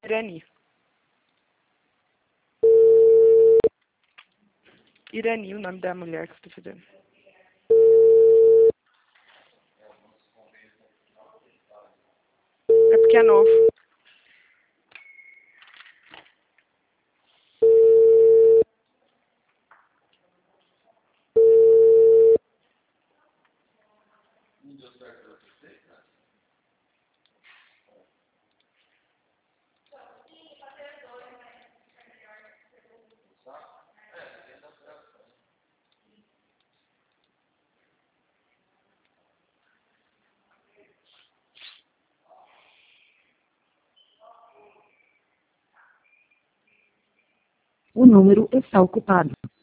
Irani. Irani, o nome da mulher que eu estou fazendo. É porque é novo. O número está ocupado.